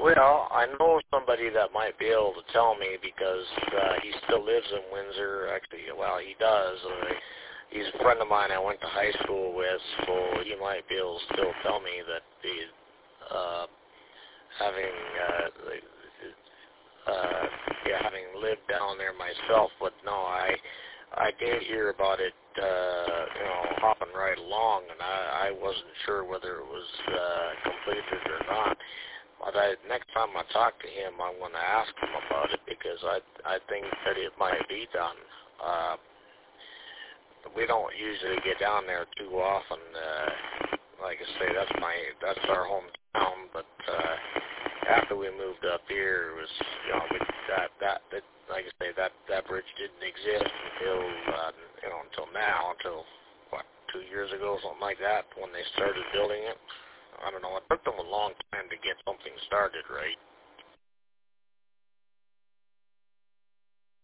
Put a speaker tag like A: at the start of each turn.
A: Well, I know somebody that might be able to tell me because he still lives in Windsor. Actually, well, he does. He's a friend of mine I went to high school with, so he might be able to still tell me that having having lived down there myself. But no, I did hear about it, hopping right along, and I wasn't sure whether it was completed or not. But next time I talk to him, I'm going to ask him about it because I think that it might be done. We don't usually get down there too often. Like I say, that's our hometown. But after we moved up here, it was like I say, that bridge didn't exist until now, until 2 years ago, something like that, when they started building it. I don't know. It took them a long time to get something started, right?